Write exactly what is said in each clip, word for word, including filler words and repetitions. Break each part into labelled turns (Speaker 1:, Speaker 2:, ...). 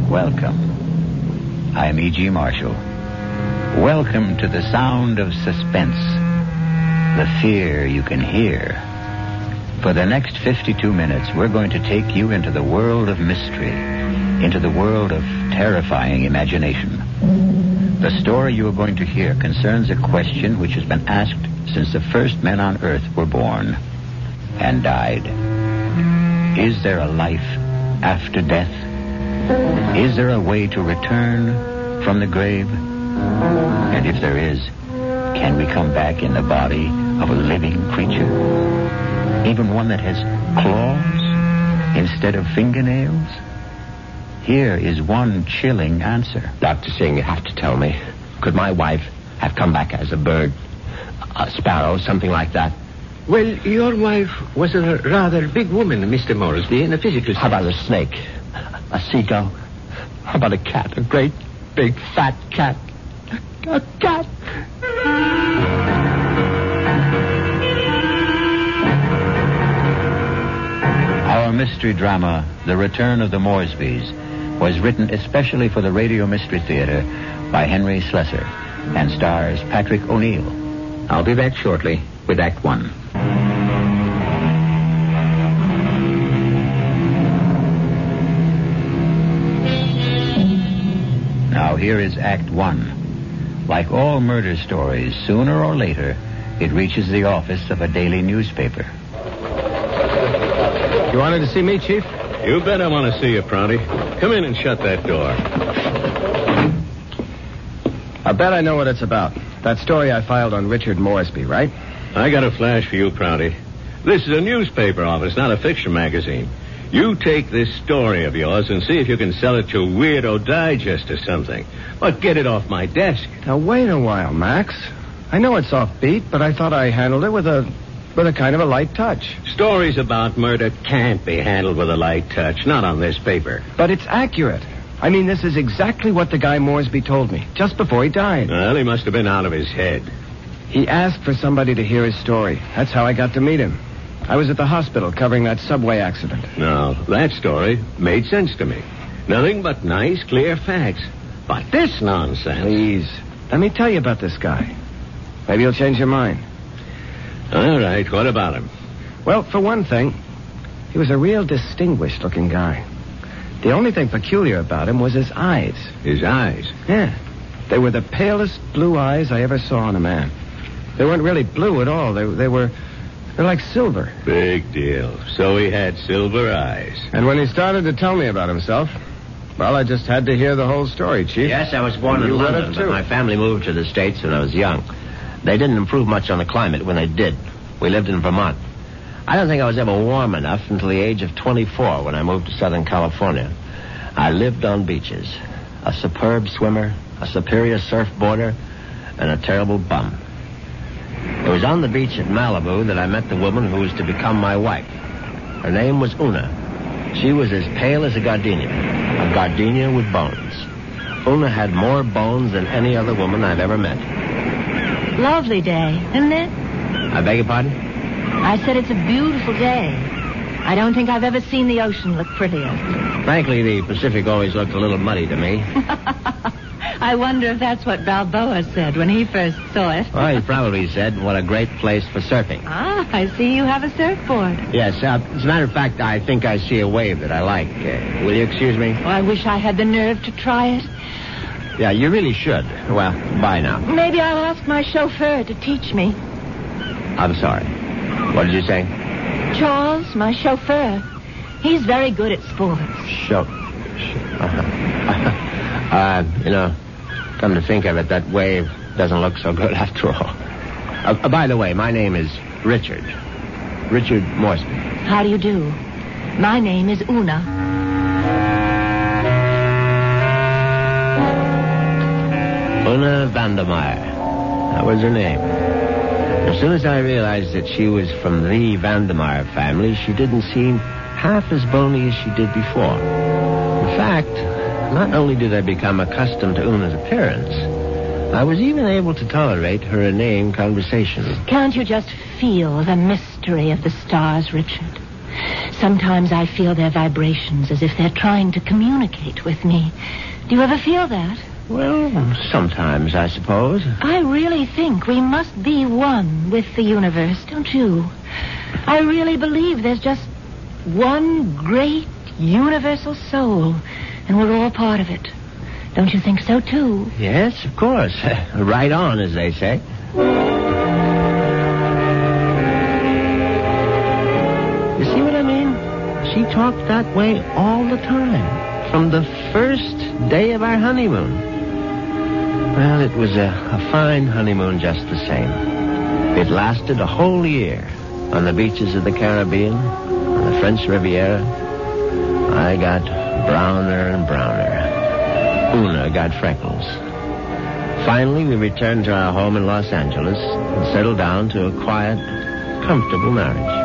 Speaker 1: Welcome. I'm E G. Marshall. Welcome to the sound of suspense, the fear you can hear. For the next fifty-two minutes, we're going to take you into the world of mystery, into the world of terrifying imagination. The story you are going to hear concerns a question which has been asked since the first men on Earth were born and died. Is there a life after death? Is there a way to return from the grave? And if there is, can we come back in the body of a living creature? Even one that has claws instead of fingernails? Here is one chilling answer.
Speaker 2: Doctor Singh, you have to tell me. Could my wife have come back as a bird, a sparrow, something like that?
Speaker 3: Well, your wife was a rather big woman, Mister Moresby, in a physical sense.
Speaker 2: How about a snake? A seagull? How about a cat? A great, big, fat cat? A, a cat?
Speaker 1: Our mystery drama, The Return of the Moresbys, was written especially for the Radio Mystery Theater by Henry Slessor and stars Patrick O'Neill.
Speaker 3: I'll be back shortly with Act One.
Speaker 1: Now here is Act One. Like all murder stories, sooner or later, it reaches the office of a daily newspaper.
Speaker 4: You wanted to see me, Chief?
Speaker 5: You bet I want to see you, Prouty. Come in and shut that door.
Speaker 4: I bet I know what it's about. That story I filed on Richard Moresby, right?
Speaker 5: I got a flash for you, Prouty. This is a newspaper office, not a fiction magazine. You take this story of yours and see if you can sell it to Weirdo Digest or something. But get it off my desk.
Speaker 4: Now, wait a while, Max. I know it's offbeat, but I thought I handled it with a... with a kind of a light touch.
Speaker 5: Stories about murder can't be handled with a light touch, not on this paper.
Speaker 4: But it's accurate. I mean, this is exactly what the guy Moresby told me, just before he died.
Speaker 5: Well, he must have been out of his head.
Speaker 4: He asked for somebody to hear his story. That's how I got to meet him. I was at the hospital covering that subway accident.
Speaker 5: No, that story made sense to me. Nothing but nice, clear facts. But this nonsense...
Speaker 4: Please, let me tell you about this guy. Maybe you'll change your mind.
Speaker 5: All right, what about him?
Speaker 4: Well, for one thing, he was a real distinguished-looking guy. The only thing peculiar about him was his eyes.
Speaker 5: His eyes?
Speaker 4: Yeah. They were the palest blue eyes I ever saw on a man. They weren't really blue at all. They, they were... They're like silver.
Speaker 5: Big deal. So he had silver eyes.
Speaker 4: And when he started to tell me about himself, well, I just had to hear the whole story, Chief.
Speaker 2: Yes, I was born in
Speaker 4: You read
Speaker 2: London,
Speaker 4: it,
Speaker 2: but
Speaker 4: too.
Speaker 2: my family moved to the States when I was young. They didn't improve much on the climate when they did. We lived in Vermont. I don't think I was ever warm enough until the age of twenty-four when I moved to Southern California. I lived on beaches. A superb swimmer, a superior surfboarder, and a terrible bum. It was on the beach at Malibu that I met the woman who was to become my wife. Her name was Una. She was as pale as a gardenia, a gardenia with bones. Una had more bones than any other woman I've ever met.
Speaker 6: Lovely day, isn't it?
Speaker 2: I beg your pardon?
Speaker 6: I said it's a beautiful day. I don't think I've ever seen the ocean look prettier.
Speaker 2: Frankly, the Pacific always looked a little muddy to me.
Speaker 6: I wonder if that's what Balboa said when he first saw it.
Speaker 2: Well, he probably said, what a great place for surfing.
Speaker 6: Ah, I see you have a surfboard.
Speaker 2: Yes, uh, as a matter of fact, I think I see a wave that I like. Uh, will you excuse me?
Speaker 6: Oh, I wish I had the nerve to try it.
Speaker 2: Yeah, you really should. Well, bye now.
Speaker 6: Maybe I'll ask my chauffeur to teach me.
Speaker 2: I'm sorry. What did you say?
Speaker 6: Charles, my chauffeur. He's very good at sports.
Speaker 2: Show. Uh-huh. uh, you know, come to think of it, that wave doesn't look so good after all. Uh, uh, by the way, my name is Richard. Richard Moresby.
Speaker 6: How do you do? My name is Una.
Speaker 2: Una Vandermeyer. That was her name. As soon as I realized that she was from the Vandermeyer family, she didn't seem half as bony as she did before. In fact, not only did I become accustomed to Una's appearance, I was even able to tolerate her inane conversation.
Speaker 6: Can't you just feel the mystery of the stars, Richard? Sometimes I feel their vibrations as if they're trying to communicate with me. Do you ever feel that?
Speaker 2: Well, sometimes, I suppose.
Speaker 6: I really think we must be one with the universe, don't you? I really believe there's just one great universal soul, and we're all part of it. Don't you think so, too?
Speaker 2: Yes, of course. Right on, as they say. You see what I mean? She talked that way all the time, from the first day of our honeymoon. Well, it was a, a fine honeymoon just the same. It lasted a whole year on the beaches of the Caribbean, on the French Riviera. I got browner and browner. Una got freckles. Finally, we returned to our home in Los Angeles and settled down to a quiet, comfortable marriage.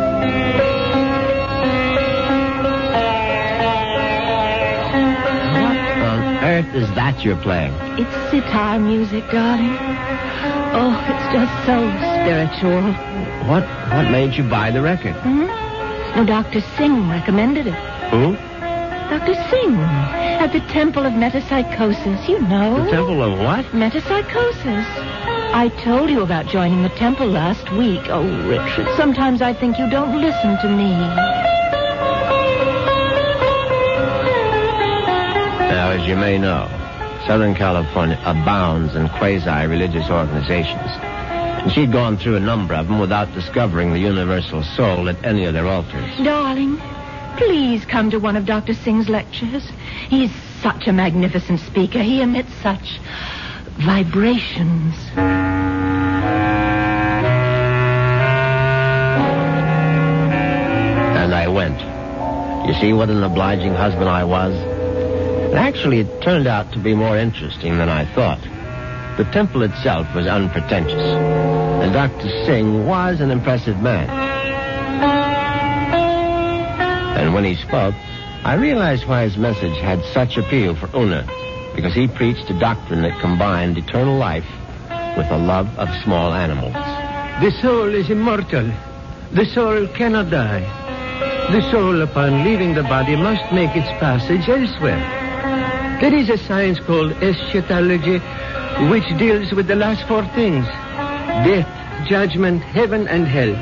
Speaker 2: What on earth is that you're playing?
Speaker 6: It's sitar music, darling. Oh, it's just so spiritual.
Speaker 2: What what made you buy the record?
Speaker 6: Hmm? No, Doctor Singh recommended it.
Speaker 2: Who?
Speaker 6: Doctor Singh, at the Temple of Metapsychosis, you know.
Speaker 2: The Temple of what?
Speaker 6: Metapsychosis. I told you about joining the temple last week. Oh, Richard, sometimes I think you don't listen to me.
Speaker 2: Now, as you may know, Southern California abounds in quasi-religious organizations. And she'd gone through a number of them without discovering the universal soul at any of their altars.
Speaker 6: Darling, please come to one of Doctor Singh's lectures. He's such a magnificent speaker. He emits such vibrations.
Speaker 2: And I went. You see what an obliging husband I was? And actually, it turned out to be more interesting than I thought. The temple itself was unpretentious, and Doctor Singh was an impressive man. And when he spoke, I realized why his message had such appeal for Una, because he preached a doctrine that combined eternal life with a love of small animals.
Speaker 3: The soul is immortal. The soul cannot die. The soul, upon leaving the body, must make its passage elsewhere. There is a science called eschatology, which deals with the last four things: death, judgment, heaven, and hell.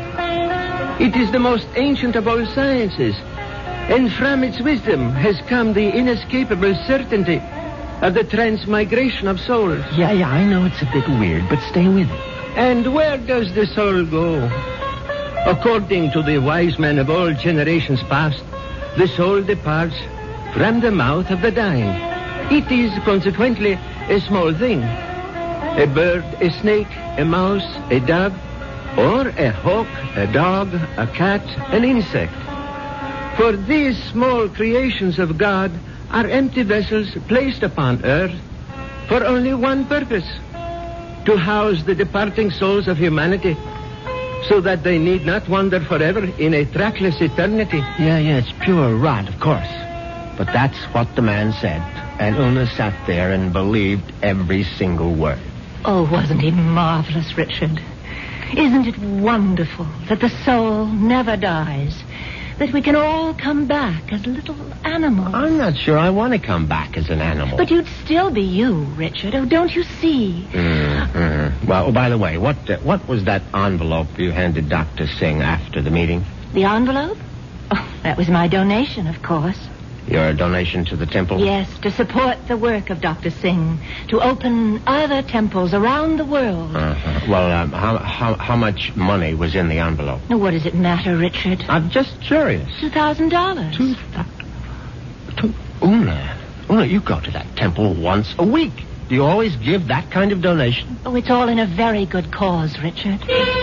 Speaker 3: It is the most ancient of all sciences, and from its wisdom has come the inescapable certainty of the transmigration of souls.
Speaker 2: Yeah, yeah, I know it's a bit weird, but stay with it.
Speaker 3: And where does the soul go? According to the wise men of all generations past, the soul departs from the mouth of the dying. It is consequently a small thing. A bird, a snake, a mouse, a dove, or a hawk, a dog, a cat, an insect. For these small creations of God are empty vessels placed upon earth for only one purpose: to house the departing souls of humanity, so that they need not wander forever in a trackless eternity.
Speaker 2: Yeah, yeah, it's pure rot, of course. But that's what the man said, and Una sat there and believed every single word.
Speaker 6: Oh, wasn't he marvelous, Richard? Isn't it wonderful that the soul never dies? That we can all come back as little animals?
Speaker 2: I'm not sure I want to come back as an animal.
Speaker 6: But you'd still be you, Richard. Oh, don't you see?
Speaker 2: Mm-hmm. Well, oh, by the way, what uh, what was that envelope you handed Doctor Singh after the meeting?
Speaker 6: The envelope? Oh, that was my donation, of course.
Speaker 2: Your donation to the temple?
Speaker 6: Yes, to support the work of Doctor Singh, to open other temples around the world.
Speaker 2: Uh-huh. Well, um, how, how how much money was in the envelope?
Speaker 6: Now, what does it matter, Richard?
Speaker 2: I'm just curious.
Speaker 6: Two thousand dollars.
Speaker 2: Two thousand? Una, Una, you go to that temple once a week. Do you always give that kind of donation?
Speaker 6: Oh, it's all in a very good cause, Richard.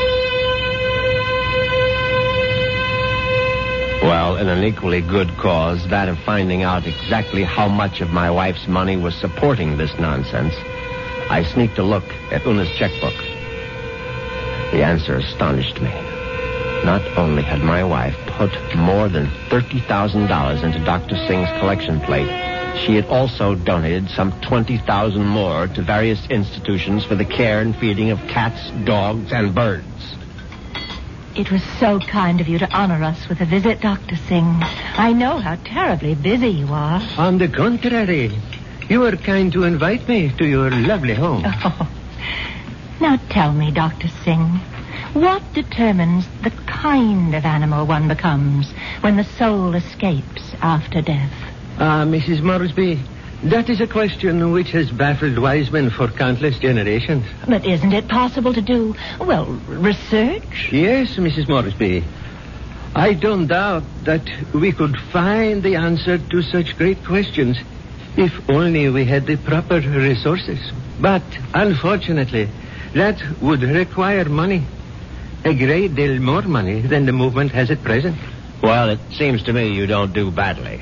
Speaker 2: Well, in an equally good cause, that of finding out exactly how much of my wife's money was supporting this nonsense, I sneaked a look at Una's checkbook. The answer astonished me. Not only had my wife put more than thirty thousand dollars into Doctor Singh's collection plate, she had also donated some twenty thousand dollars more to various institutions for the care and feeding of cats, dogs, and birds.
Speaker 6: It was so kind of you to honor us with a visit, Doctor Singh. I know how terribly busy you are.
Speaker 3: On the contrary, you were kind to invite me to your lovely home.
Speaker 6: Oh. Now tell me, Doctor Singh, what determines the kind of animal one becomes when the soul escapes after death?
Speaker 3: Ah, Missus Moresby, that is a question which has baffled wise men for countless generations.
Speaker 6: But isn't it possible to do, well, research?
Speaker 3: Yes, Missus Moresby. I don't doubt that we could find the answer to such great questions if only we had the proper resources. But, unfortunately, that would require money. A great deal more money than the movement has at present.
Speaker 2: Well, it seems to me you don't do badly.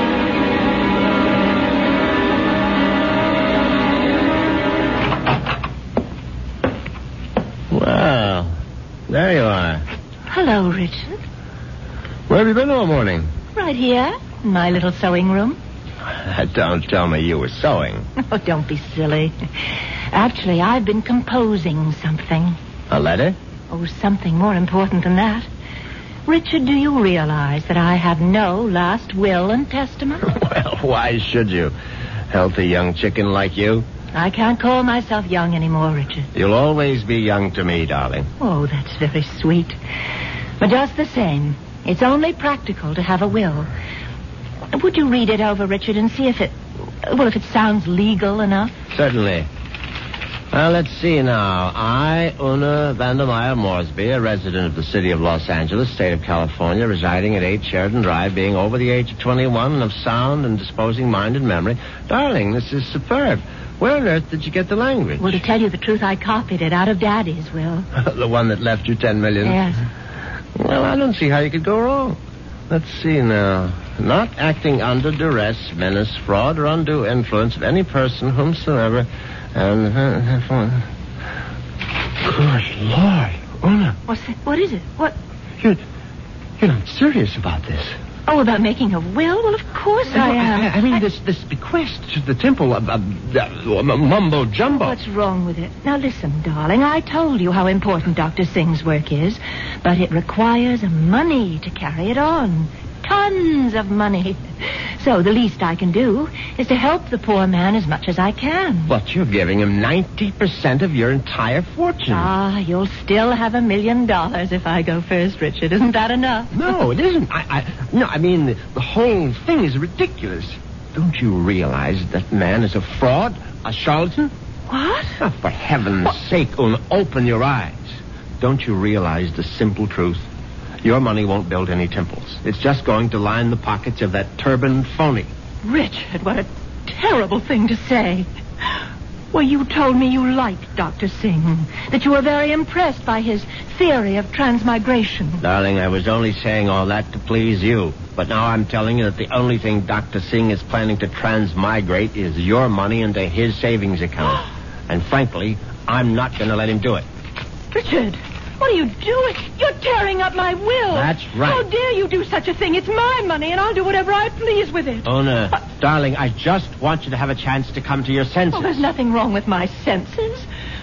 Speaker 2: Well, there you are.
Speaker 6: Hello, Richard.
Speaker 2: Where have you been all morning?
Speaker 6: Right here, in my little sewing room.
Speaker 2: Don't tell me you were sewing.
Speaker 6: Oh, don't be silly. Actually, I've been composing something.
Speaker 2: A letter?
Speaker 6: Oh, something more important than that. Richard, do you realize that I have no last will and testament?
Speaker 2: Well, why should you? Healthy young chicken like you.
Speaker 6: I can't call myself young anymore, Richard.
Speaker 2: You'll always be young to me, darling.
Speaker 6: Oh, that's very sweet. But just the same, it's only practical to have a will. Would you read it over, Richard, and see if it, well, if it sounds legal enough?
Speaker 2: Certainly. Well, let's see now. I, Una Vandermeyer Moresby, a resident of the city of Los Angeles, state of California, residing at eight Sheridan Drive, being over the age of twenty-one and of sound and disposing mind and memory. Darling, this is superb. Where on earth did you get the language?
Speaker 6: Well, to tell you the truth, I copied it out of Daddy's will.
Speaker 2: The one that left you ten million?
Speaker 6: Yes.
Speaker 2: Well, I don't see how you could go wrong. Let's see now. Not acting under duress, menace, fraud, or undue influence of any person whomsoever... And... Uh, Good Lord, Una.
Speaker 6: What's that? What is it? What?
Speaker 2: You're, you're not serious about this.
Speaker 6: Oh, about making a will? Well, of course I am.
Speaker 2: I, I mean, this this bequest to the temple of uh, uh, mumbo jumbo.
Speaker 6: What's wrong with it? Now, listen, darling. I told you how important Doctor Singh's work is, but it requires money to carry it on. Tons of money. So the least I can do is to help the poor man as much as I can.
Speaker 2: But you're giving him ninety percent of your entire fortune.
Speaker 6: Ah, you'll still have a million dollars if I go first, Richard. Isn't that enough?
Speaker 2: No, it isn't. I, I, no, I mean, the, the whole thing is ridiculous. Don't you realize that man is a fraud, a charlatan?
Speaker 6: What?
Speaker 2: Oh, for heaven's what? sake, Una, open your eyes. Don't you realize the simple truth? Your money won't build any temples. It's just going to line the pockets of that turbaned phony.
Speaker 6: Richard, what a terrible thing to say. Well, you told me you liked Doctor Singh, that you were very impressed by his theory of transmigration.
Speaker 2: Darling, I was only saying all that to please you. But now I'm telling you that the only thing Doctor Singh is planning to transmigrate is your money into his savings account. And frankly, I'm not going to let him do it.
Speaker 6: Richard, what are you doing? You're tearing up my will.
Speaker 2: That's right.
Speaker 6: How dare you do such a thing? It's my money, and I'll do whatever I please with it.
Speaker 2: Una, uh, darling, I just want you to have a chance to come to your senses.
Speaker 6: Oh, there's nothing wrong with my senses.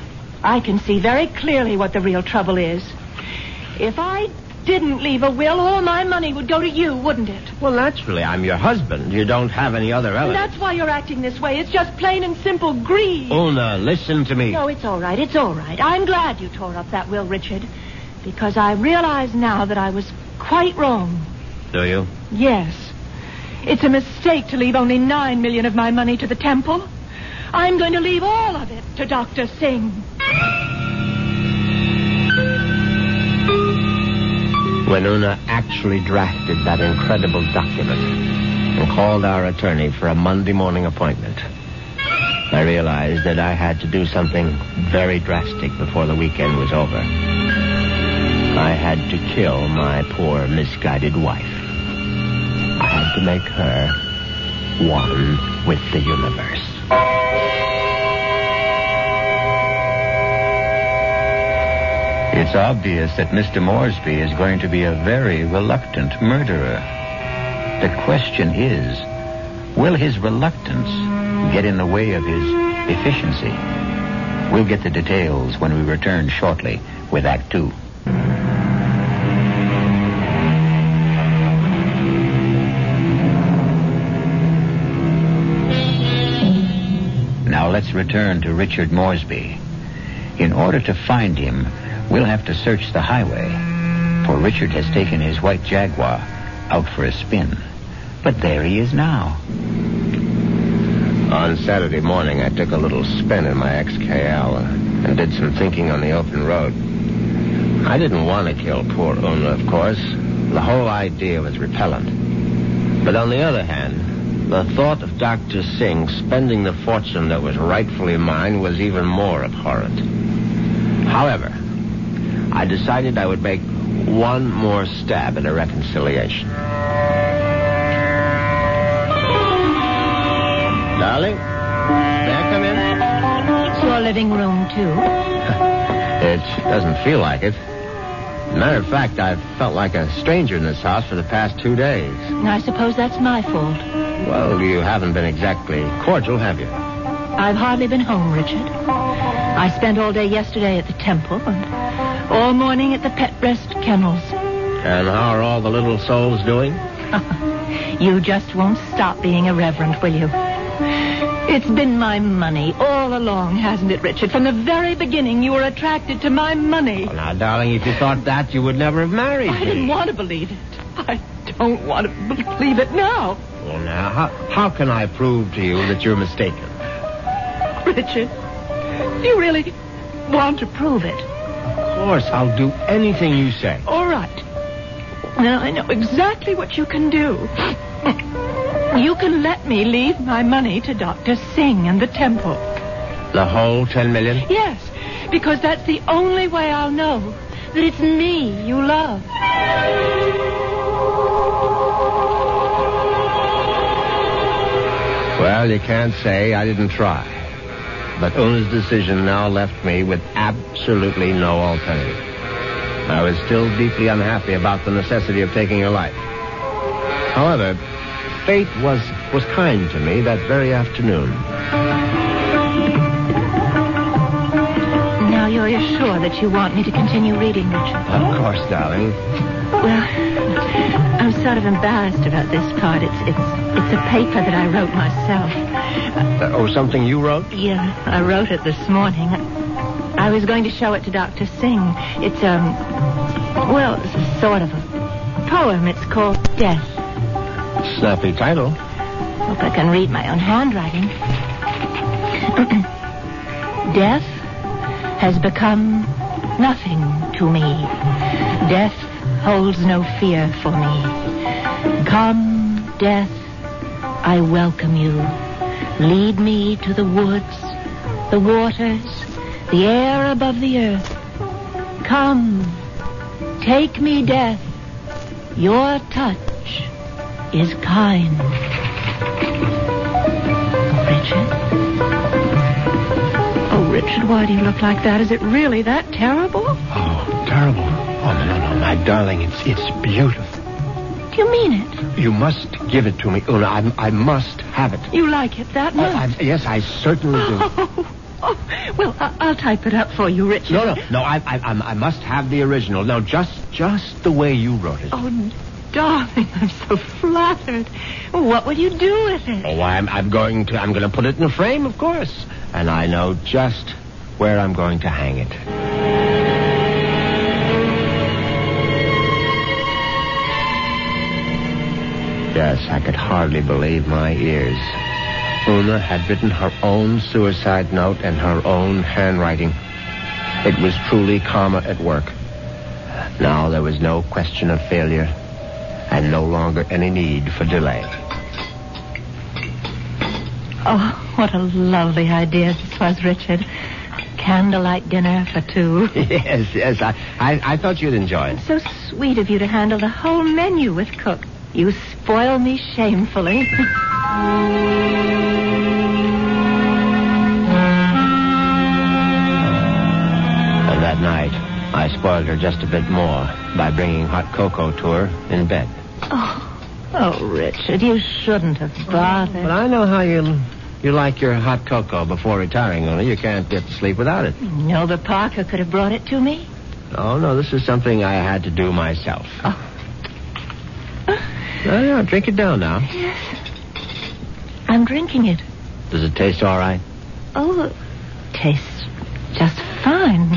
Speaker 6: I can see very clearly what the real trouble is. If I didn't leave a will, all my money would go to you, wouldn't it?
Speaker 2: Well, naturally, I'm your husband. You don't have any other relatives.
Speaker 6: And that's why you're acting this way. It's just plain and simple greed.
Speaker 2: Una, listen to me.
Speaker 6: No, it's all right. It's all right. I'm glad you tore up that will, Richard, because I realize now that I was quite wrong.
Speaker 2: Do you?
Speaker 6: Yes. It's a mistake to leave only nine million of my money to the temple. I'm going to leave all of it to Doctor Singh.
Speaker 2: When Una actually drafted that incredible document and called our attorney for a Monday morning appointment, I realized that I had to do something very drastic before the weekend was over. I had to kill my poor misguided wife. I had to make her one with the universe.
Speaker 1: It's obvious that Mister Moresby is going to be a very reluctant murderer. The question is, will his reluctance get in the way of his efficiency? We'll get the details when we return shortly with Act Two. let's return to Richard Moresby. In order to find him, we'll have to search the highway, for Richard has taken his white Jaguar out for a spin. But there he is now.
Speaker 2: On Saturday morning, I took a little spin in my X K L and did some thinking on the open road. I didn't want to kill poor Una, of course. The whole idea was repellent. But on the other hand, the thought of Doctor Singh spending the fortune that was rightfully mine was even more abhorrent. However, I decided I would make one more stab at a reconciliation. Darling, may I come in?
Speaker 6: It's your living room, too.
Speaker 2: It doesn't feel like it. Matter of fact, I've felt like a stranger in this house for the past two days.
Speaker 6: I suppose that's my fault.
Speaker 2: Well, you haven't been exactly cordial, have you?
Speaker 6: I've hardly been home, Richard. I spent all day yesterday at the temple and all morning at the Pet Rest Kennels.
Speaker 2: And how are all the little souls doing?
Speaker 6: You just won't stop being irreverent, will you? It's been my money all along, hasn't it, Richard? From the very beginning, you were attracted to my money.
Speaker 2: Well, now, darling, if you thought that, you would never have married
Speaker 6: I
Speaker 2: me.
Speaker 6: didn't want to believe it. I don't want to believe it now.
Speaker 2: Well, now, how, how can I prove to you that you're mistaken?
Speaker 6: Richard, you really want to prove it?
Speaker 2: Of course, I'll do anything you say.
Speaker 6: All right. Now, I know exactly what you can do. You can let me leave my money to Doctor Singh and the temple.
Speaker 2: The whole ten million?
Speaker 6: Yes, because that's the only way I'll know that it's me you love.
Speaker 2: Well, you can't say I didn't try. But Una's decision now left me with absolutely no alternative. I was still deeply unhappy about the necessity of taking her life. However, fate was, was kind to me that very afternoon.
Speaker 6: Now you're sure that you want me to continue reading, Richard?
Speaker 2: Of course, darling.
Speaker 6: Well, I'm sort of embarrassed about this part. It's it's it's a paper that I wrote myself.
Speaker 2: Uh, oh, something you wrote?
Speaker 6: Yeah, I wrote it this morning. I was going to show it to Doctor Singh. It's, um, well, it's a sort of a poem. It's called Death.
Speaker 2: Snappy title.
Speaker 6: Hope I can read my own handwriting. Death has become nothing to me. Death holds no fear for me. Come, death, I welcome you. Lead me to the woods, the waters, the air above the earth. Come, take me, death. Your touch is kind. Richard? Oh, Richard, why do you look like that? Is it really that terrible?
Speaker 2: Oh, terrible. Oh, no, no, no, my darling, it's it's beautiful.
Speaker 6: Do you mean it?
Speaker 2: You must give it to me, Una. I, I must have it.
Speaker 6: You like it that much?
Speaker 2: Oh, I, yes, I certainly do.
Speaker 6: Oh, oh, well, I, I'll type it up for you, Richard.
Speaker 2: No, no, no, I, I, I'm- I must have the original. No, just, just the way you wrote it.
Speaker 6: Oh, darling, I'm so flattered. What will you do with it?
Speaker 2: Oh, I'm, I'm going to, I'm going to put it in a frame, of course. And I know just where I'm going to hang it. Yes, I could hardly believe my ears. Una had written her own suicide note in her own handwriting. It was truly karma at work. Now there was no question of failure, and no longer any need for delay.
Speaker 6: Oh, what a lovely idea this was, Richard. Candlelight dinner for two.
Speaker 2: Yes, yes, I, I, I thought you'd enjoy it.
Speaker 6: So sweet of you to handle the whole menu with Cook. You spoil me shamefully.
Speaker 2: And that night, I spoiled her just a bit more by bringing hot cocoa to her in bed.
Speaker 6: Oh, oh, Richard, you shouldn't have bothered.
Speaker 2: But I know how you you like your hot cocoa before retiring, Una. You can't get to sleep without it.
Speaker 6: No, but Parker could have brought it to me.
Speaker 2: Oh, no, this is something I had to do myself.
Speaker 6: Oh.
Speaker 2: No, no, drink it down now.
Speaker 6: Yes. I'm drinking it.
Speaker 2: Does it taste all right?
Speaker 6: Oh, it tastes just fine.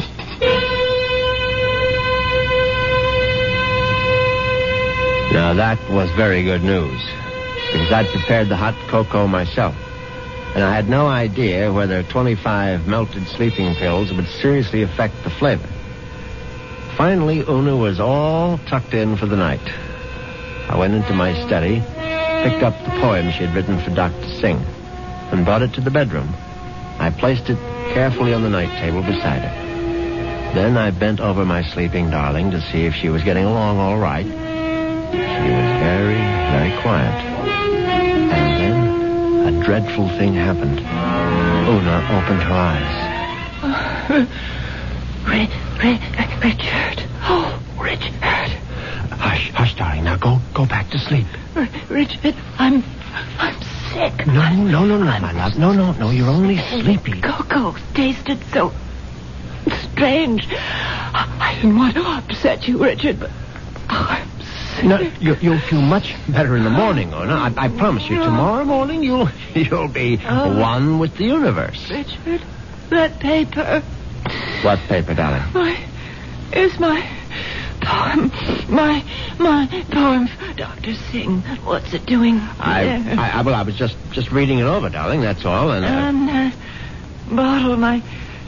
Speaker 2: Now, that was very good news, because I'd prepared the hot cocoa myself, and I had no idea whether twenty-five melted sleeping pills would seriously affect the flavor. Finally, Una was all tucked in for the night. I went into my study, picked up the poem she had written for Doctor Singh, and brought it to the bedroom. I placed it carefully on the night table beside her. Then I bent over my sleeping darling to see if she was getting along all right. She was very, very quiet. And then a dreadful thing happened. Una opened her eyes.
Speaker 6: Ri- Ri- Richard. Oh, Richard.
Speaker 2: Hush, hush, darling. Now go go back to sleep.
Speaker 6: R- Richard, I'm I'm sick.
Speaker 2: No, no, no, no, my love. No, no, no. You're only sleepy.
Speaker 6: Cocoa tasted so strange. I didn't want to upset you, Richard, but oh, I'm sick.
Speaker 2: No, you, you'll feel much better in the morning, Una. I, I promise you. Tomorrow morning, you'll you'll be
Speaker 6: Oh.
Speaker 2: one with the universe.
Speaker 6: Richard, that paper.
Speaker 2: What paper, darling?
Speaker 6: My, is my poem. My, my poem for Doctor Singh. What's it doing
Speaker 2: I,
Speaker 6: there?
Speaker 2: I, I, well, I was just, just reading it over, darling. That's all. And uh,
Speaker 6: And uh, bottle my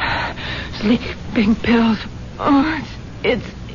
Speaker 6: sleeping pills. Oh, it's, it's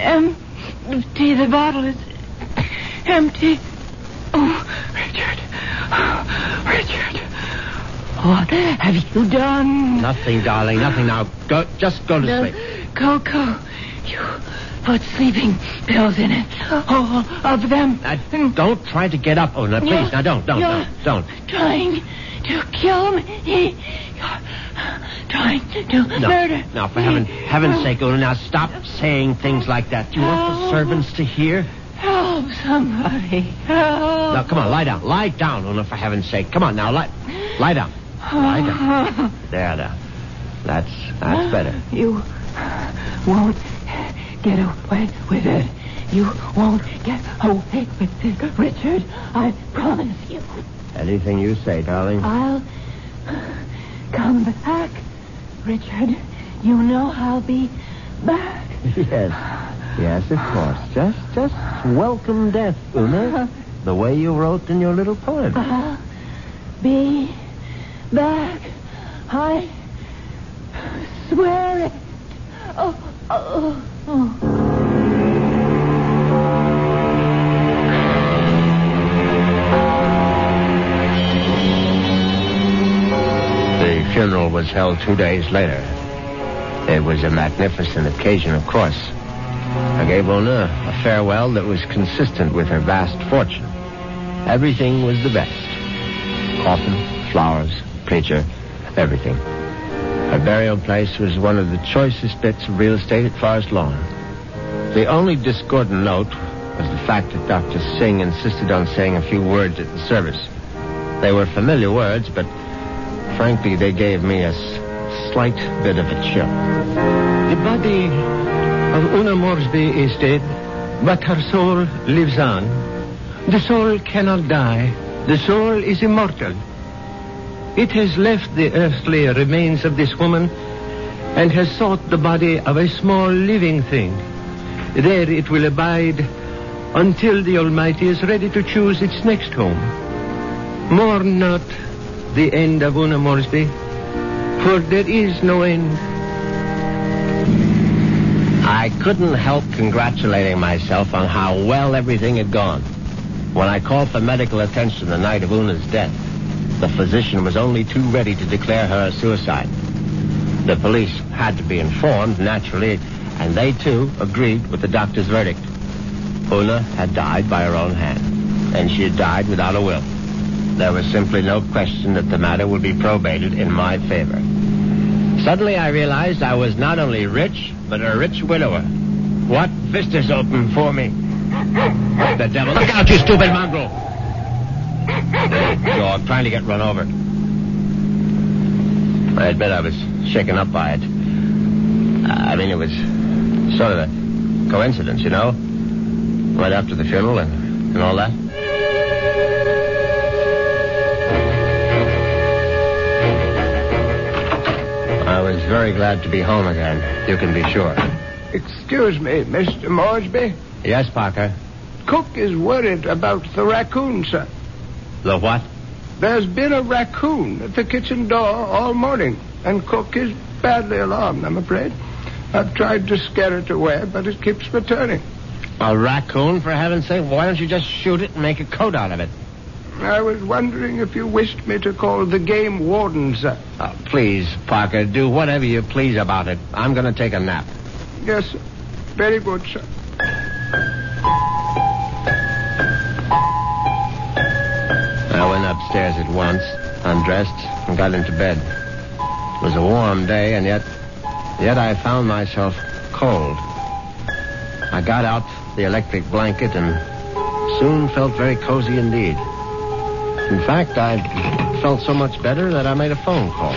Speaker 6: empty. The bottle is empty. Oh, Richard. Oh, Richard. What have you done?
Speaker 2: nothing, darling. Nothing. Now, go. Just go to
Speaker 6: The
Speaker 2: sleep.
Speaker 6: cocoa. You put sleeping pills in it. All of them.
Speaker 2: Uh, don't try to get up, Una. Please.
Speaker 6: You're-
Speaker 2: Now, don't, don't,
Speaker 6: you're
Speaker 2: don't, don't.
Speaker 6: Trying to kill me. You're trying to
Speaker 2: No,
Speaker 6: murder
Speaker 2: no, for
Speaker 6: me.
Speaker 2: heaven, heaven's sake, Una. Now, stop saying things like that. Do you want the
Speaker 6: Oh.
Speaker 2: servants to hear?
Speaker 6: Help somebody. Help.
Speaker 2: Now, come on, lie down. Lie down, Una, for heaven's sake. Come on, now, lie, lie down. Lie down. There, there. That's, that's better.
Speaker 6: You won't get away with it. You won't get away with it, Richard. I promise you.
Speaker 2: Anything you say, darling.
Speaker 6: I'll come back, Richard. You know I'll be back.
Speaker 2: Yes. Yes, of course. Just, just welcome death, Una. The way you wrote in your little poem.
Speaker 6: I'll be back. I swear it. Oh, oh, oh.
Speaker 2: The funeral was held two days later. It was a magnificent occasion, of course. I gave Una a farewell that was consistent with her vast fortune. Everything was the best. Coffin, flowers, preacher, everything. Her burial place was one of the choicest bits of real estate at Forest Lawn. The only discordant note was the fact that Doctor Singh insisted on saying a few words at the service. They were familiar words, but frankly, they gave me a s- slight bit of a chill.
Speaker 3: The body of Una Moresby is dead, but her soul lives on. The soul cannot die. The soul is immortal. It has left the earthly remains of this woman and has sought the body of a small living thing. There it will abide until the Almighty is ready to choose its next home. Mourn not the end of Una Moresby, for there is no end.
Speaker 2: I couldn't help congratulating myself on how well everything had gone. When I called for medical attention the night of Una's death, the physician was only too ready to declare her a suicide. The police had to be informed, naturally, and they, too, agreed with the doctor's verdict. Una had died by her own hand, and she had died without a will. There was simply no question that the matter would be probated in my favor. Suddenly I realized I was not only rich, but a rich widower. What vistas opened for me? The devil. Look out, you stupid mongrel! Dog trying to get run over. I admit I was shaken up by it. I mean, it was sort of a coincidence, you know? Right after the funeral and, and all that. very glad to be home again. You can be sure.
Speaker 7: Excuse me, Mister Moresby.
Speaker 2: Yes, Parker?
Speaker 7: Cook is worried about the raccoon, sir.
Speaker 2: The what?
Speaker 7: There's been a raccoon at the kitchen door all morning, and Cook is badly alarmed, I'm afraid. I've tried to scare it away, but it keeps returning.
Speaker 2: A raccoon, for heaven's sake? Why don't you just shoot it and make a coat out of it?
Speaker 7: I was wondering if you wished me to call the game warden, sir.
Speaker 2: Oh, please, Parker, do whatever you please about it. I'm going to take a nap.
Speaker 7: Yes, sir. Very good, sir.
Speaker 2: I went upstairs at once, undressed, and got into bed. It was a warm day, and yet, yet I found myself cold. I got out the electric blanket and soon felt very cozy indeed. In fact, I felt so much better that I made a phone call.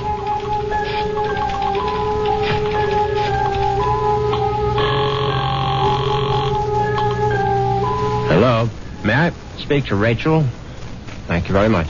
Speaker 2: Hello. May I speak to Rachel? Thank you very much.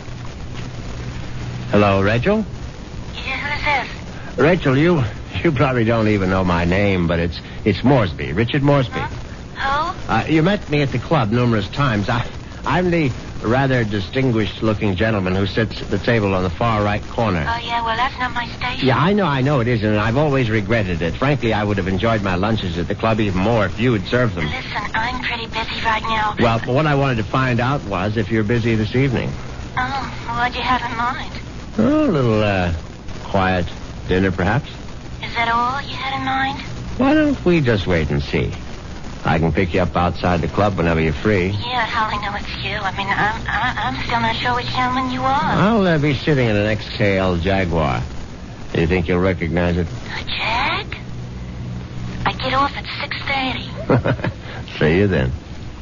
Speaker 2: Hello, Rachel?
Speaker 6: Yeah, who's this?
Speaker 2: Rachel, you you probably don't even know my name, but it's it's Moresby, Richard Moresby.
Speaker 6: Huh? Who?
Speaker 2: Uh, you met me at the club numerous times. I, I'm the rather distinguished-looking gentleman who sits at the table on the far right corner.
Speaker 6: Oh, yeah, well, that's not my station.
Speaker 2: Yeah, I know, I know it isn't, and I've always regretted it. Frankly, I would have enjoyed my lunches at the club even more if you had served them.
Speaker 6: Listen, I'm pretty busy right now.
Speaker 2: Well, what I wanted to find out was if you're busy this evening.
Speaker 6: Oh, what'd you have in mind?
Speaker 2: Oh, a little, uh, quiet dinner, perhaps?
Speaker 6: Is that all you had in mind?
Speaker 2: Why don't we just wait and see? I can pick you up outside the club whenever you're free.
Speaker 6: Yeah, how I know it's you. I mean, I'm, I, I'm still not sure which gentleman you are.
Speaker 2: I'll uh, be sitting in an X K L Jaguar. Do you think you'll recognize it?
Speaker 6: A Jag? I get off at six thirty.
Speaker 2: See you then.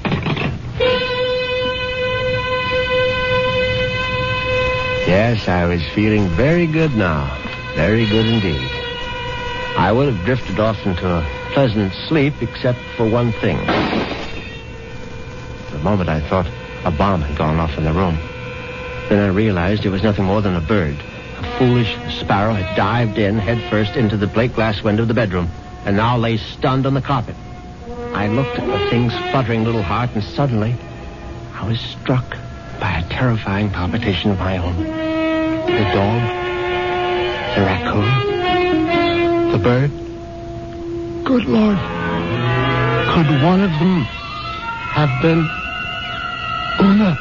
Speaker 2: Yes, I was feeling very good now. Very good indeed. I would have drifted off into a pleasant sleep except for one thing. For a moment I thought a bomb had gone off in the room. Then I realized it was nothing more than a bird. A foolish sparrow had dived in headfirst into the plate glass window of the bedroom and now lay stunned on the carpet. I looked at the thing's fluttering little heart, and suddenly I was struck by a terrifying palpitation of my own. The dog, the raccoon, the bird. Good Lord. Could one of them have been Una?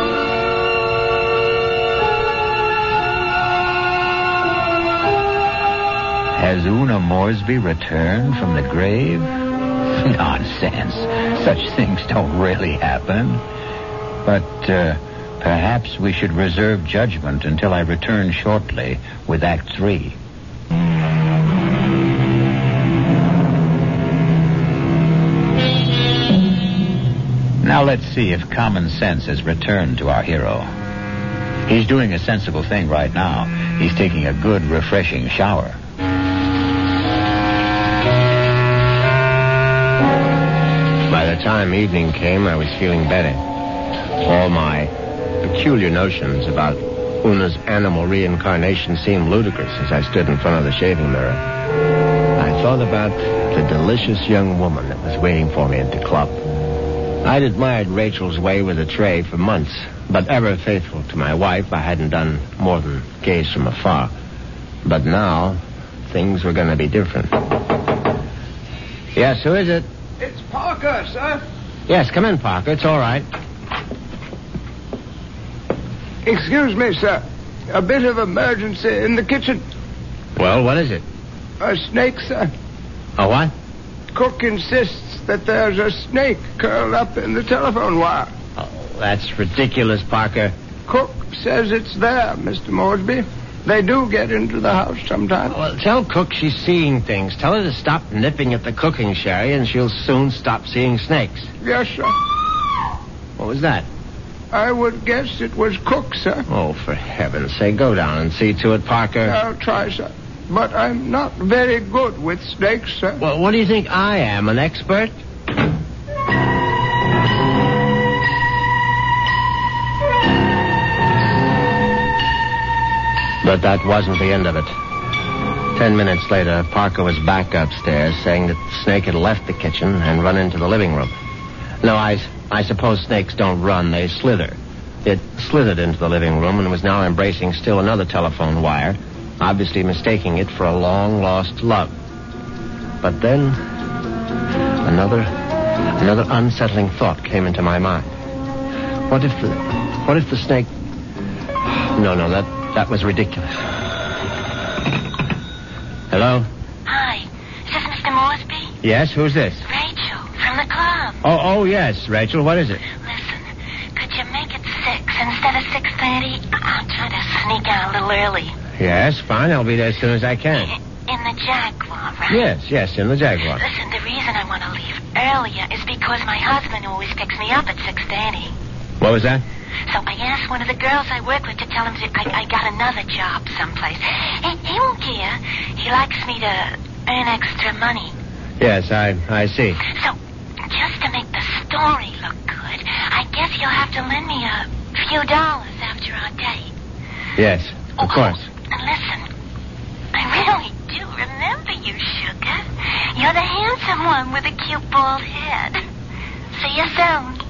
Speaker 1: Has Una Moresby returned from the grave? Nonsense. Such things don't really happen. But uh, perhaps we should reserve judgment until I return shortly with Act Three. Now let's see if common sense has returned to our hero. He's doing a sensible thing right now. He's taking a good, refreshing shower.
Speaker 2: By the time evening came, I was feeling better. All my peculiar notions about Una's animal reincarnation seemed ludicrous as I stood in front of the shaving mirror. I thought about the delicious young woman that was waiting for me at the club. I'd admired Rachel's way with a tray for months, but ever faithful to my wife, I hadn't done more than gaze from afar. But now, things were going to be different. Yes, who is it?
Speaker 7: It's Parker, sir.
Speaker 2: Yes, come in, Parker. It's all right.
Speaker 7: Excuse me, sir. A bit of emergency in the kitchen.
Speaker 2: Well, what is it?
Speaker 7: A snake, sir.
Speaker 2: A what?
Speaker 7: Cook insists that there's a snake curled up in the telephone wire.
Speaker 2: Oh, that's ridiculous, Parker.
Speaker 7: Cook says it's there, Mister Moresby. They do get into the house sometimes.
Speaker 2: Well, tell Cook she's seeing things. Tell her to stop nipping at the cooking sherry, and she'll soon stop seeing snakes.
Speaker 7: Yes, sir.
Speaker 2: What was that?
Speaker 7: I would guess it was Cook, sir.
Speaker 2: Oh, for heaven's sake, go down and see to it, Parker.
Speaker 7: I'll try, sir. But I'm not very good with snakes, sir.
Speaker 2: Well, what do you think I am, an expert? But that wasn't the end of it. Ten minutes later, Parker was back upstairs saying that the snake had left the kitchen and run into the living room. No, I, I suppose snakes don't run, they slither. It slithered into the living room and was now embracing still another telephone wire, obviously mistaking it for a long-lost love. But then, another, another unsettling thought came into my mind. What if the, what if the snake... No, no, that, that was ridiculous. Hello?
Speaker 6: Hi. Is this Mister Moresby?
Speaker 2: Yes, who's this?
Speaker 6: Rachel, from the club.
Speaker 2: Oh, oh, yes, Rachel, what is it?
Speaker 6: Listen, could you make it six instead of six thirty? I'm trying to sneak out a little early.
Speaker 2: Yes, fine, I'll be there as soon as I can.
Speaker 6: In the Jaguar, right?
Speaker 2: Yes, yes, in the Jaguar.
Speaker 6: Listen, the reason I want to leave earlier is because my husband always picks me up at six thirty.
Speaker 2: What was that?
Speaker 6: So I asked one of the girls I work with to tell him that I, I got another job someplace. He, he won't care. He likes me to earn extra money.
Speaker 2: Yes, I, I see.
Speaker 6: So, just to make the story look good, I guess you'll have to lend me a few dollars after our date.
Speaker 2: Yes, of
Speaker 6: oh,
Speaker 2: course.
Speaker 6: And listen, I really do remember you, sugar. You're the handsome one with the cute bald head. See you soon.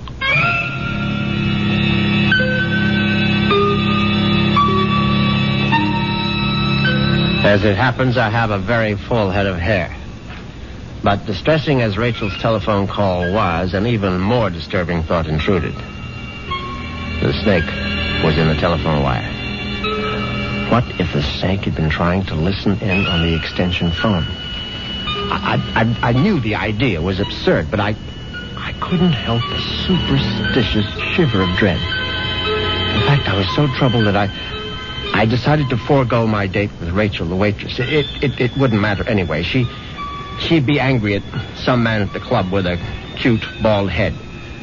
Speaker 2: As it happens, I have a very full head of hair. But distressing as Rachel's telephone call was, an even more disturbing thought intruded. The snake was in the telephone wire. What if the snake had been trying to listen in on the extension phone? I, I, I knew the idea was absurd, but I, I couldn't help a superstitious shiver of dread. In fact, I was so troubled that I... I decided to forego my date with Rachel, the waitress. It, it, it wouldn't matter anyway. She, she'd be angry at some man at the club with a cute, bald head.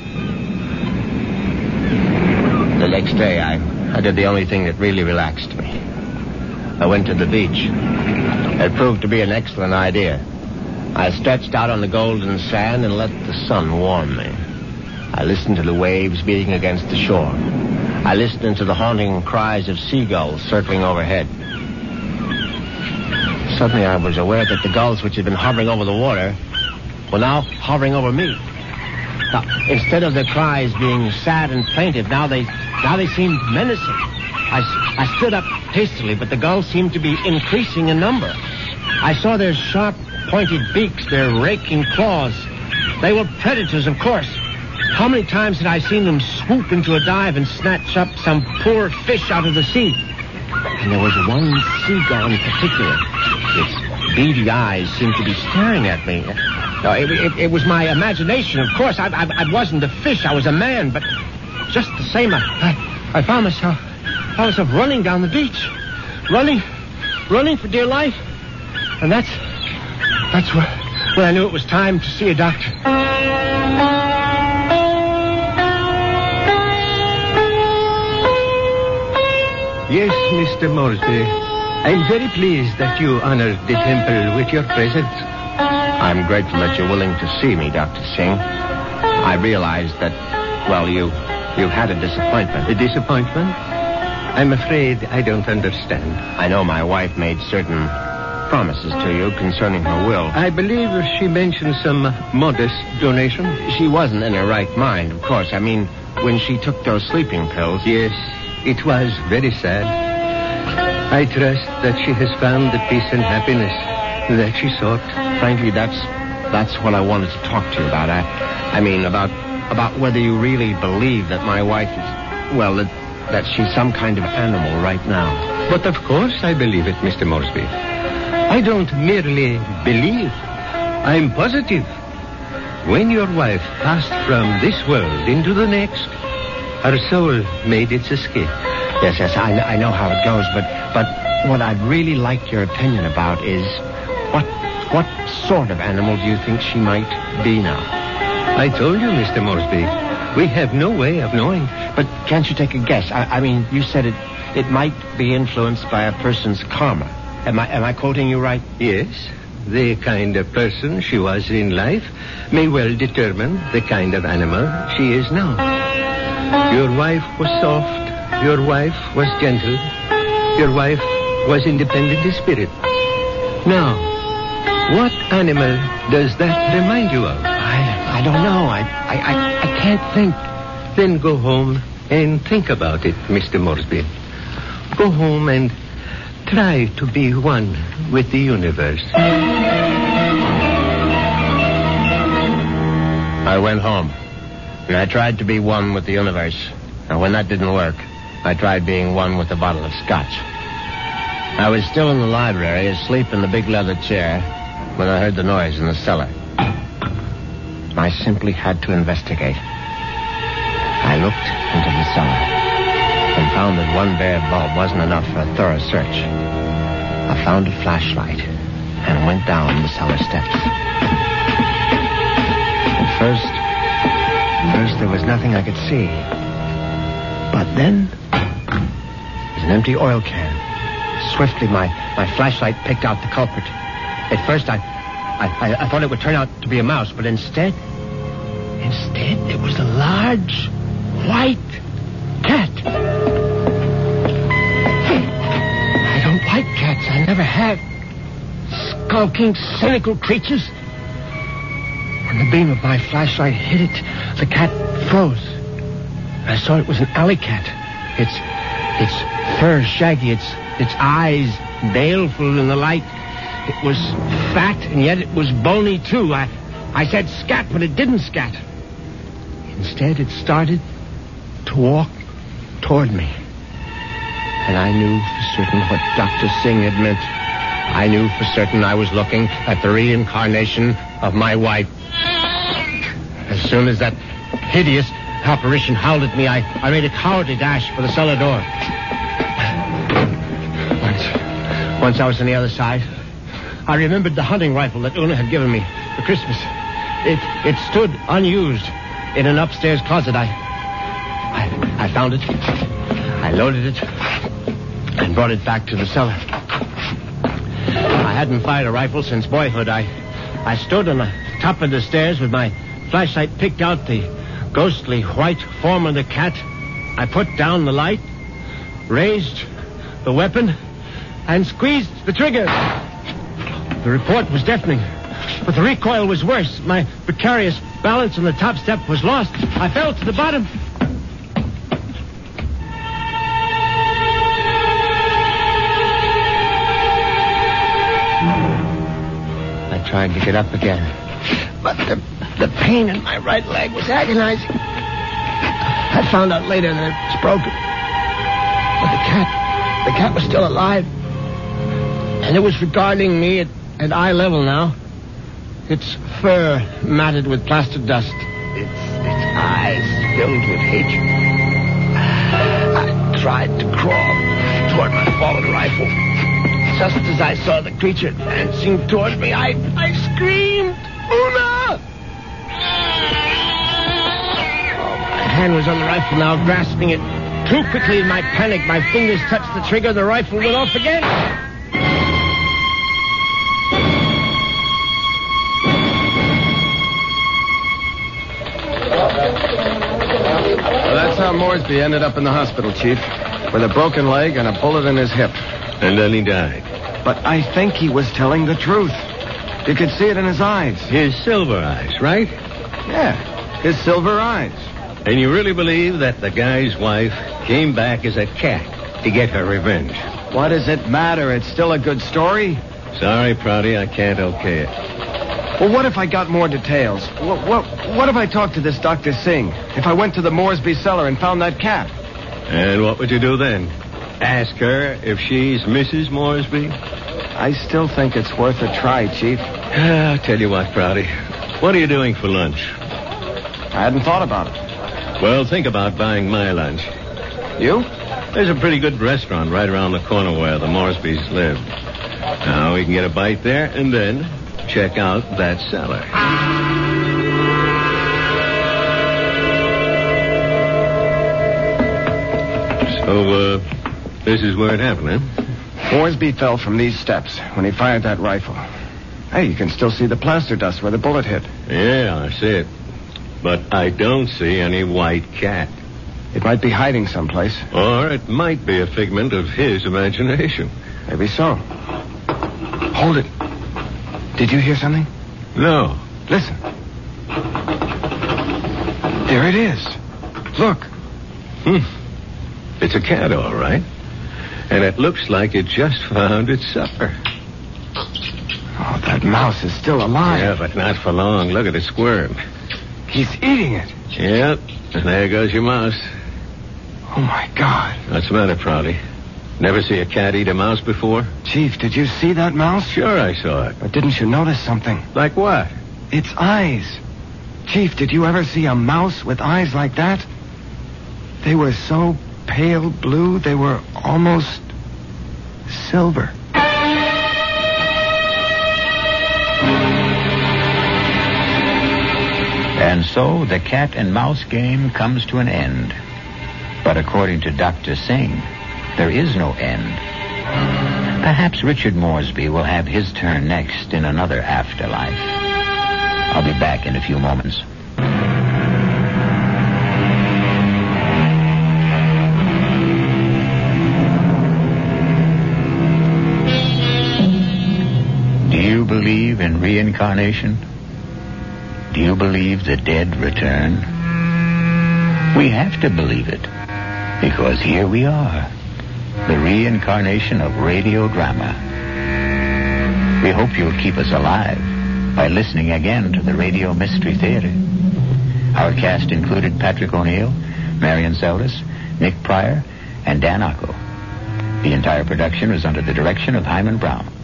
Speaker 2: The next day, I, I did the only thing that really relaxed me. I went to the beach. It proved to be an excellent idea. I stretched out on the golden sand and let the sun warm me. I listened to the waves beating against the shore. I listened to the haunting cries of seagulls circling overhead. Suddenly I was aware that the gulls which had been hovering over the water were now hovering over me. Now, instead of their cries being sad and plaintive, now they now they seemed menacing. I, I stood up hastily, but the gulls seemed to be increasing in number. I saw their sharp, pointed beaks, their raking claws. They were predators, of course. How many times had I seen them swoop into a dive and snatch up some poor fish out of the sea? And there was one seagull in particular. Its beady eyes seemed to be staring at me. No, it, it, it was my imagination, of course. I, I, I wasn't a fish. I was a man. But just the same, I, I, I found myself, found myself running down the beach. Running, running for dear life. And that's, that's when, when I knew it was time to see a doctor.
Speaker 3: Yes, Mister Moresby. I'm very pleased that you honored the temple with your presence.
Speaker 2: I'm grateful that you're willing to see me, Doctor Singh. I realize that, well, you, you've had a disappointment.
Speaker 3: A disappointment? I'm afraid I don't understand.
Speaker 2: I know my wife made certain promises to you concerning her will.
Speaker 3: I believe she mentioned some modest donation.
Speaker 2: She wasn't in her right mind, of course. I mean, when she took those sleeping pills.
Speaker 3: Yes, it was very sad. I trust that she has found the peace and happiness that she sought.
Speaker 2: Frankly, that's that's what I wanted to talk to you about. I, I mean, about about whether you really believe that my wife is, well, that, that she's some kind of animal right now.
Speaker 3: But of course I believe it, Mister Moresby. I don't merely believe. I'm positive. When your wife passed from this world into the next, her soul made its escape.
Speaker 2: Yes, yes, I, I know how it goes, but but what I'd really like your opinion about is what what sort of animal do you think she might be now?
Speaker 3: I told you, Mister Moresby, we have no way of knowing.
Speaker 2: But can't you take a guess? I, I mean, you said it it might be influenced by a person's karma. Am I am I quoting you right?
Speaker 3: Yes. The kind of person she was in life may well determine the kind of animal she is now. Your wife was soft. Your wife was gentle. Your wife was independent in spirit. Now, what animal does that remind you of?
Speaker 4: I, I don't know. I, I, I, I can't think.
Speaker 3: Then go home and think about it, Mister Moresby. Go home and try to be one with the universe.
Speaker 2: I went home, and I tried to be one with the universe. And when that didn't work, I tried being one with a bottle of scotch. I was still in the library, asleep in the big leather chair, when I heard the noise in the cellar. I simply had to investigate. I looked into the cellar and found that one bare bulb wasn't enough for a thorough search. I found a flashlight and went down the cellar steps. At first, at first there was nothing I could see. But then, there's an empty oil can. Swiftly, my, my flashlight picked out the culprit. At first, I, I, I thought it would turn out to be a mouse, but instead, instead, it was a large, white cat. I don't like cats. I never have. Skulking, cynical creatures. When the beam of my flashlight hit it, the cat froze. I saw it was an alley cat. Its, its fur shaggy, its, its eyes baleful in the light. It was fat, and yet it was bony, too. I, I said scat, but it didn't scat. Instead, it started to walk toward me. And I knew for certain what Doctor Singh had meant. I knew for certain I was looking at the reincarnation of my wife. As soon as that hideous apparition howled at me, I, I made a cowardly dash for the cellar door. Once, once I was on the other side, I remembered the hunting rifle that Una had given me for Christmas. It it stood unused in an upstairs closet. I, I, I found it. I loaded it and brought it back to the cellar. I hadn't fired a rifle since boyhood. I, I stood on the top of the stairs with my flashlight picked out the ghostly white form of the cat. I put down the light, raised the weapon, and squeezed the trigger. The report was deafening, but the recoil was worse. My precarious balance on the top step was lost. I fell to the bottom. I tried to get up again, but the, the pain in my right leg was agonizing. I found out later that it was broken. But the cat, the cat was still alive. And it was regarding me at, at eye level now. Its fur matted with plaster dust. Its, its eyes filled with hatred. I tried to crawl toward my fallen rifle. Just as I saw the creature advancing toward me, I, I screamed, Una! Oh, my hand was on the rifle now, grasping it. Too quickly in my panic, my fingers touched the trigger, the rifle went off again.
Speaker 4: Well, that's how Moresby ended up in the hospital, Chief, with a broken leg and a bullet in his hip.
Speaker 5: And then he died.
Speaker 4: But I think he was telling the truth. You could see it in his eyes.
Speaker 5: His silver eyes, right?
Speaker 4: Yeah, his silver eyes.
Speaker 5: And you really believe that the guy's wife came back as a cat to get her revenge?
Speaker 4: What does it matter? It's still a good story.
Speaker 5: Sorry, Prouty, I can't okay it.
Speaker 4: Well, what if I got more details? What, what, what if I talked to this Doctor Singh? If I went to the Moresby cellar and found that cat?
Speaker 5: And what would you do then? Ask her if she's Missus Moresby?
Speaker 4: I still think it's worth a try, Chief.
Speaker 5: I'll tell you what, Prouty. What are you doing for lunch?
Speaker 4: I hadn't thought about it.
Speaker 5: Well, think about buying my lunch.
Speaker 4: You?
Speaker 5: There's a pretty good restaurant right around the corner where the Moresbys live. Now, we can get a bite there and then check out that cellar. So, uh, this is where it happened, huh?
Speaker 4: Moresby fell from these steps when he fired that rifle. Hey, you can still see the plaster dust where the bullet hit.
Speaker 5: Yeah, I see it. But I don't see any white cat.
Speaker 4: It might be hiding someplace.
Speaker 5: Or it might be a figment of his imagination.
Speaker 4: Maybe so. Hold it. Did you hear something?
Speaker 5: No.
Speaker 4: Listen. There it is. Look.
Speaker 5: Hmm. It's a cat, all right. And it looks like it just found its supper.
Speaker 4: Oh, that mouse is still alive.
Speaker 5: Yeah, but not for long. Look at it squirm.
Speaker 4: He's eating it.
Speaker 5: Yep. And there goes your mouse.
Speaker 4: Oh, my God.
Speaker 5: What's the matter, Prouty? Never see a cat eat a mouse before?
Speaker 4: Chief, did you see that mouse?
Speaker 5: Sure I saw it.
Speaker 4: But didn't you notice something?
Speaker 5: Like what?
Speaker 4: Its eyes. Chief, did you ever see a mouse with eyes like that? They were so pale blue, they were almost silver.
Speaker 1: And so the cat and mouse game comes to an end. But according to Doctor Singh, there is no end. Perhaps Richard Moresby will have his turn next in another afterlife. I'll be back in a few moments. Do you believe in reincarnation? Do you believe the dead return? We have to believe it, because here we are, the reincarnation of radio drama. We hope you'll keep us alive by listening again to the Radio Mystery Theater. Our cast included Patrick O'Neill, Marion Seldes, Nick Pryor, and Dan Ocko. The entire production was under the direction of Hyman Brown.